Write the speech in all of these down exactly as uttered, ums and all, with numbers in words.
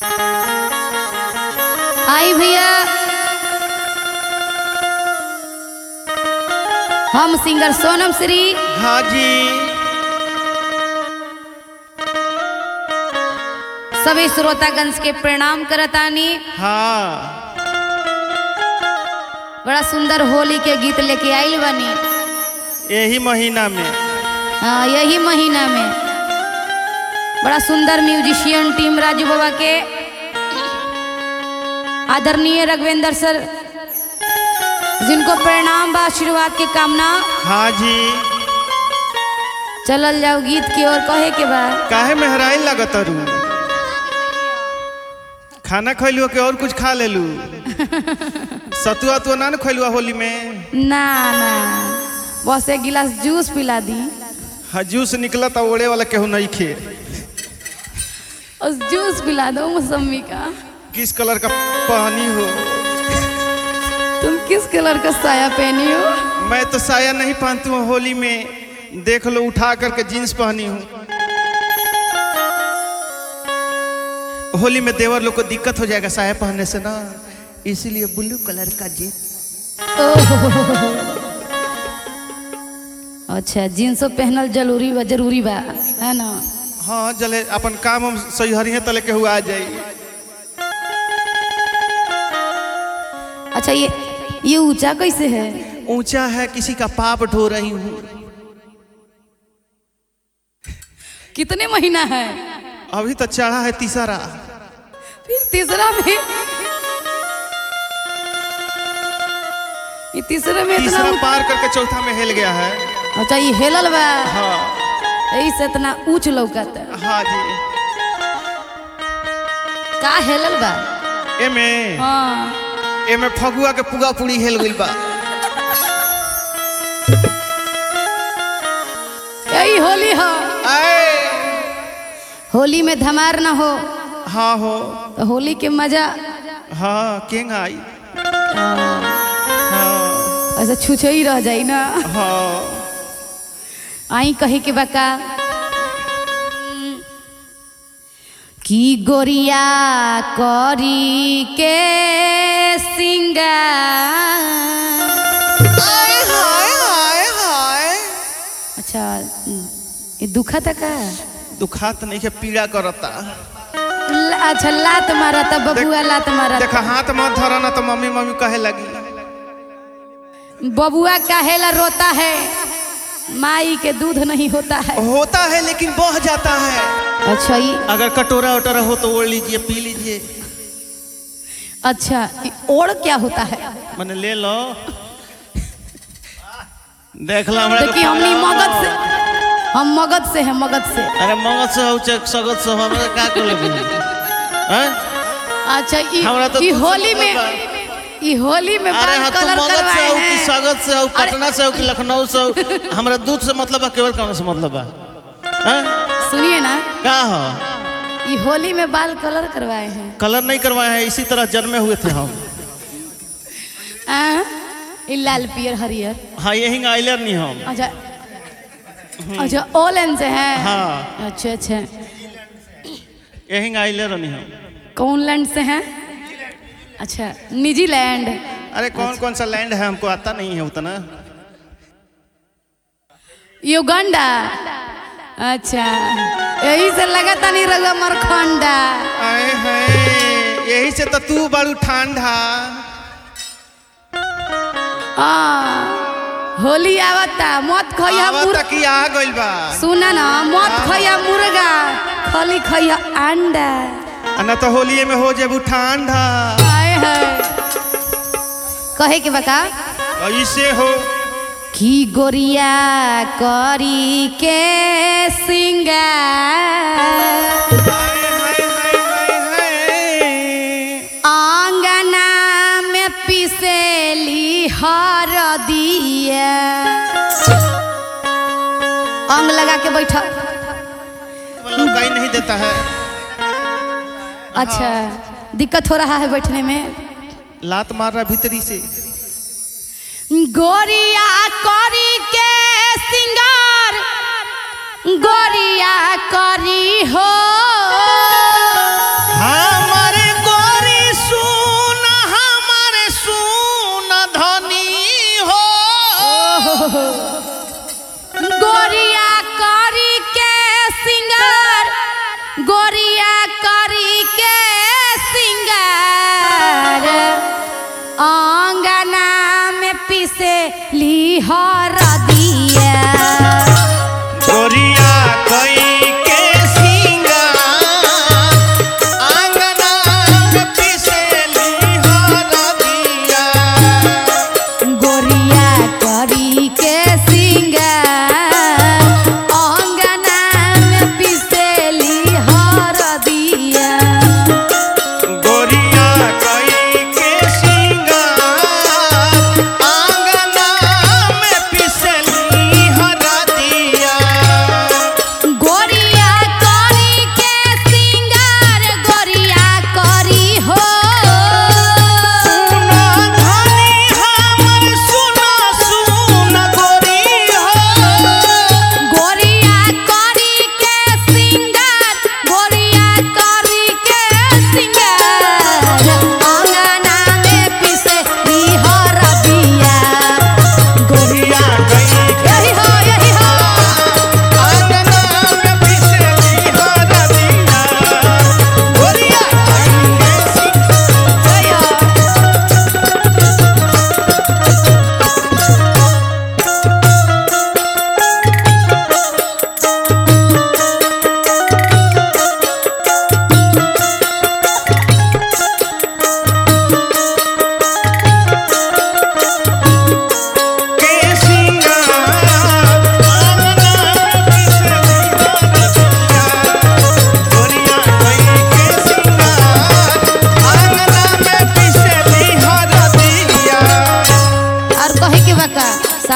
आई भैया हम सिंगर सोनम श्री हाँ जी सभी श्रोतागंज के प्रणाम करतानी। हाँ बड़ा सुंदर होली के गीत लेके आइल बनी यही महीना में। हाँ यही महीना में बड़ा सुंदर म्यूजिशियन टीम राजू बाबा के आदरणीय रघवेंद्र सर जिनको प्रणाम व आशीर्वाद की कामना। हाँ जी चलल जाओ गीत की ओर कहे के बाद काहे मेहराई लगत रू खाना खैलू के और कुछ खा लेलू सतुआ तो ना खैलू होली में ना ना बस एक गिलास जूस पिला दी। हाँ जूस निकला था ओढ़े वाला केहू नहीं खे उस जूस पिला दो मौसमी का। किस कलर का पहनी हो तुम किस कलर का साया पहनी हो? मैं तो साया नहीं पहनती हूँ होली में देख लो उठा करके जीन्स पहनी हूँ। होली में देवर लोग को दिक्कत हो जाएगा साया पहनने से ना इसीलिए ब्लू कलर का जीन्स। अच्छा जींसो पहनल जरूरी बा जरूरी बा है ना। हाँ जले अपन काम हम सही हरी है तले के हुआ आ जाए। अच्छा ये ये ऊंचा कैसे है? ऊंचा है किसी का पाप ढो रही हूँ। कितने महीना है? अभी तो चढ़ा है तीसरा। फिर तीसरा में ये तीसरे में तीसरा इतना पार करके चौथा में हिल गया है। अच्छा ये हेलल बा हाँ यही से इतना ऊंच लौकत है। हाँ जी का हेलल बा? एमे हाँ एमे फगुआ के पुगा पूरी हेल गइल बा। यही होली हो। आए होली में धमार ना हो हाँ हो तो होली के मजा हाँ केंग आई हाँ, हाँ ऐसा छुछे ही रह जाई ना। हाँ आई कहे के बका की गोरिया करी के सिंगार। हाय हाय हाय हाय। अच्छा ये दुखा था का? दुखात नहीं है पीड़ा करता। ल- अच्छा लात मारा था बबुआ लात मारा देखा था। हाथ मत धरा ना तो मम्मी मम्मी कहे लगी। बबुआ काहेला रोता है माई के दूध नहीं होता है। होता है लेकिन बह जाता है। अच्छा ये अगर कटोरा वटोरा हो तो ओढ़ लीजिए पी लीजिए। अच्छा ये ओढ़ क्या होता है? मैंने ले लो देख लो हमरा देखिए हमनी मगध से हम मगध से हैं मगध से। अरे मगध से हो चक सगत से हमरा का कर लेबे हैं। अच्छा ई हमरा तो ई दूध से होली में मतलब ई होली में अरे बाल हाँ तू कलर मगध से करवाए हो कि हैं। सगत से हो पटना से हो कि लखनऊ से हो हमरा दूध से मतलब है केवल कौन से मतलब है हैं? सुनिए ना का हो ई होली में बाल कलर करवाए हैं। कलर नहीं करवाए हैं इसी तरह जन्मे हुए थे हम। आ? ई लाल पियर हरियर। हाँ यही आइलर नहीं हम। अच्छा अच्छा ऑलेंज से हैं। हाँ अच्छा अच्छा यही आइलर नहीं हम। कौन लैंड से हैं? अच्छा निजी लैंड। अरे कौन कौन सा लैंड है हमको आता नहीं है उतना। युगांडा। अच्छा यही से लगता नहीं रहा मरखंडा। आए हैं यही से तो तू बड़ू ठंडा। हाँ होली आवता मत खइया आवत मुर्गा। की आ गइल बा। सुना ना मत खइया मुर्गा खाली खइया अंडा। ना तो होलिये में हो जेबू ठंडा। हाय हाय कहे के बका ऐसे हो की गोरिया करी के सिंगार। हाय हाय हाय हाय। आंगना में पिसेली हरदिया। अंग लगा के बैठा लौकाई नहीं देता है। अच्छा दिक्कत हो रहा है बैठने में। लात मार रहा भीतरी से। गोरिया करी के सिंगार गोरिया करी हो हम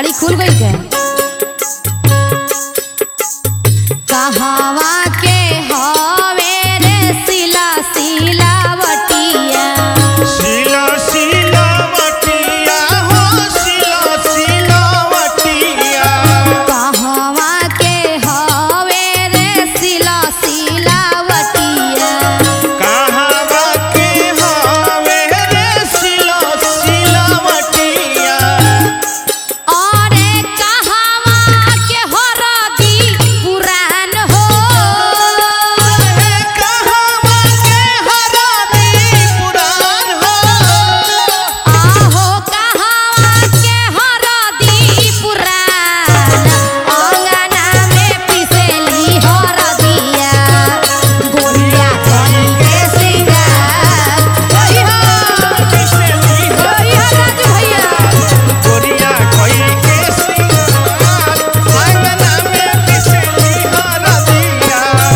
साड़ी खुल गई क्या? कहवा के हवे रे सिला सिलावटिया सिला सिलावटिया हो सिला सिलावटिया कहवा के हवे रे सिला सिलावटिया कहवा के हवे रे सिला सिलावटिया अरे कहवा के हरदी पुरान हो अरे कहवा के हरदी पुरान हो आहो कहवा के हरदी पुरान अंगना में पिसेली हरदिया गोरिया कहीं के सिंगार ओही हो पिसेली ओही हो राजू भैया गोरिया कोई के सिंगार आंगना में पिसेली हरदिया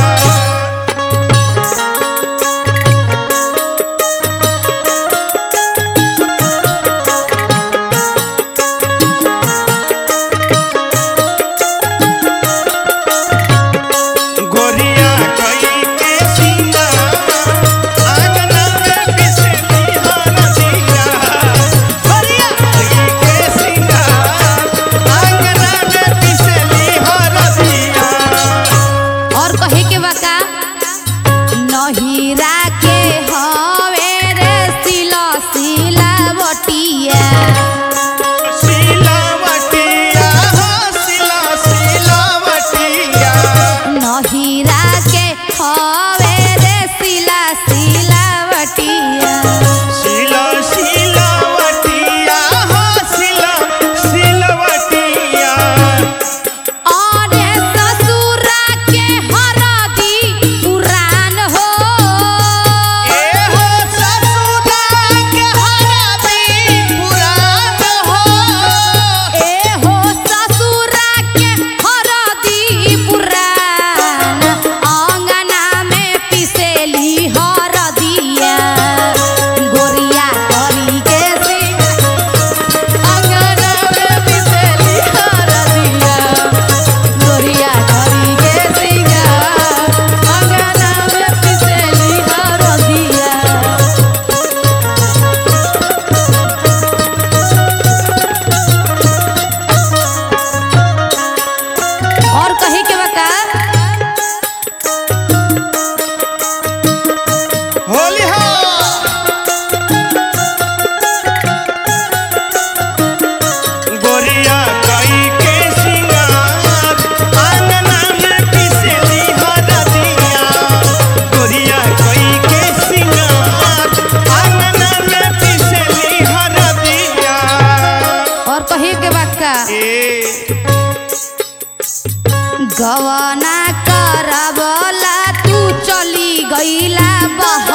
गोरिया कोई के सिंगार आंगना में पिसेली हरदिया गोरिया कोई के सिंगार आंगना में पिसेली हरदिया और कहे के बका नहीरा के हवे रे सिला सिलावटिया सिलावटिया हो सिला सिलावटिया नहीरा के हवे रे सिला सिलावटिया सिला सिलावटिया हो सिला सिलावटिया अरे ससुरा के हरदी पुरान हो ए हो ससुरा के हरदी पुरान हो ए हो ससुरा के हरदी पुरान अंगना में पिसेली हरदिया गोरिया करी के सिंगार अंगना में पिसेली हरदिया गोरिया करी के सिंगार अंगना में पिसेली हरदिया और कही के बका होली हो गोरिया कई के सिंगार आंगना में पिसेली हरदिया गोरिया कई के सिंगार आंगना में पिसेली हरदिया और कही के बका ए गवना करबला तू चली गईला बहा